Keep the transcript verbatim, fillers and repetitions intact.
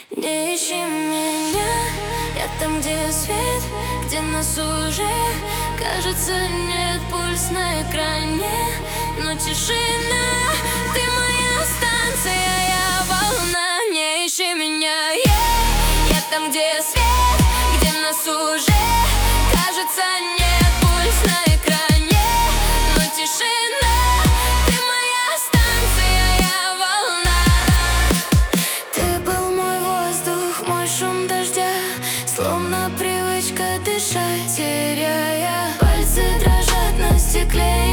Не ищи меня, я там, где свет, где нас уже, кажется, нет. Пульс на экране, но тишина. Ты моя станция, я волна. Не ищи меня, yeah. Я там, где свет, где нас уже, кажется, нет. Пульс на экране, но тишина. Ты моя станция, я волна. Ты был мой воздух, мой шум дождя, словно привычка дышать, теряя. Пальцы дрожат на стекле.